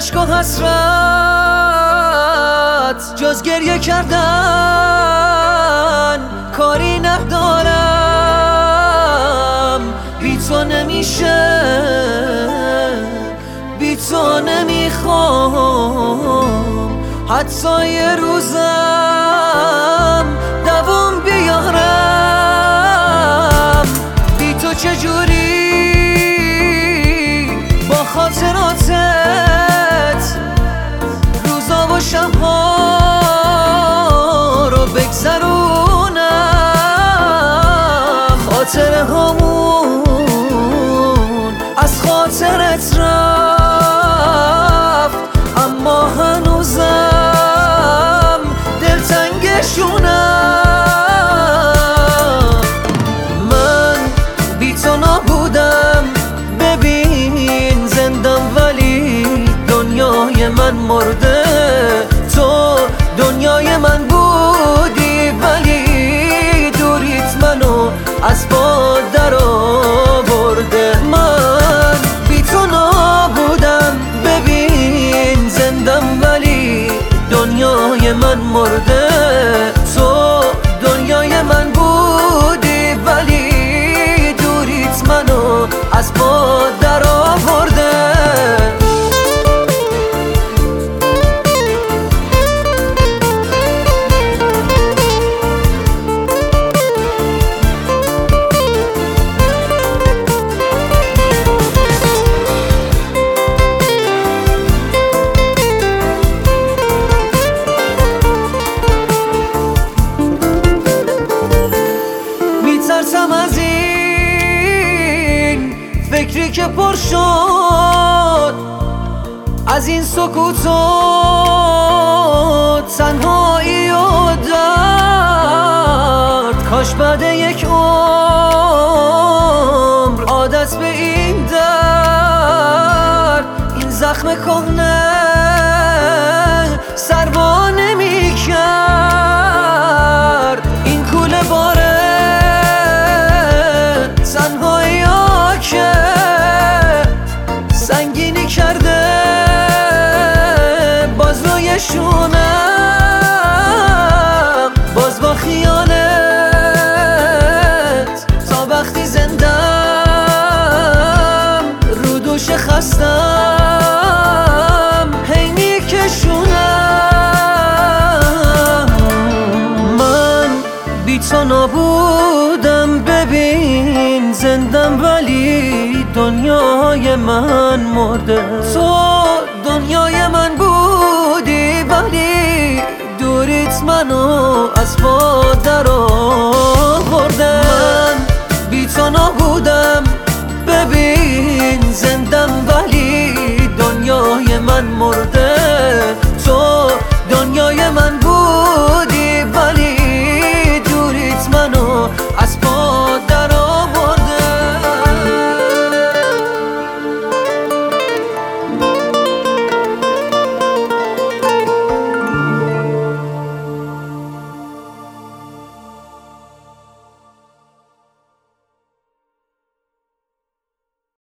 اشک و حسرت جز گریه کردن کاری ندارم. بی تو نمیشه، بی تو نمیخوام حتی یه روزم دوام بیارم. بی تو چجوری با خاطراتت روزا و شبها رو بگذرونم. خاطره هامون از خاطرت رفت، اما هنوزم دلتنگشونم. من بی تو نبودم، ببین زندم ولی دنیای من مرده. تو دنیای من بودی ولی دوریت منو از باد در آورده. من بی تو نبودم، ببین زندم ولی دنیای من مرده. تو دنیای من بودی ولی دوریت منو از باد در آورده. میترسم از این فکری که پر شد، از این سکوت و تنهایی و درد. کاش بعد یک عمر عادت به این درد، این زخم کهنه سروا نمی کرد. این کوله باره تنهایی ها که سنگینی کرده باز روی شونم. باز با خیالت تا وقتی زندم رو دوش خستم هی میکشونم. من بی تو نبودم، ببین زندم ولی دنیای من مرده. تو دنیای من بودی ولی دوریت منو از باد در آورده. من بی تو نبودم، ببین زندم ولی دنیای من مرده.